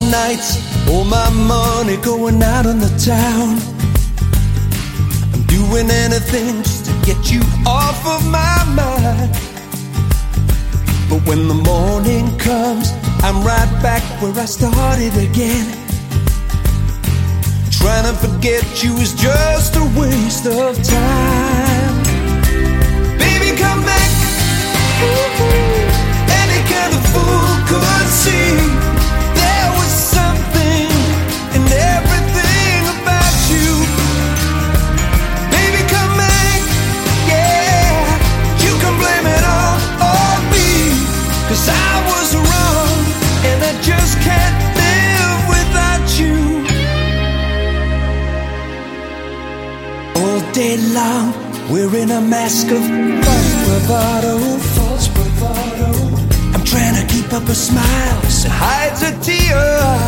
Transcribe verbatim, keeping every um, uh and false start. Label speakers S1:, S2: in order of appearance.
S1: nights, all my money going out on the town. I'm doing anything just to get you off of my mind. But when the morning comes, I'm right back where I started again. Trying to forget you is just a waste of time. Baby, come back. Any kind of fool could see there was something in everything about you. Baby, come back. Yeah, you can blame it all on me, 'cause I was wrong and I just can't live without you. All day long, wearing a mask of false bravado, false bravado. I'm trying to keep up a smile that hides a tear.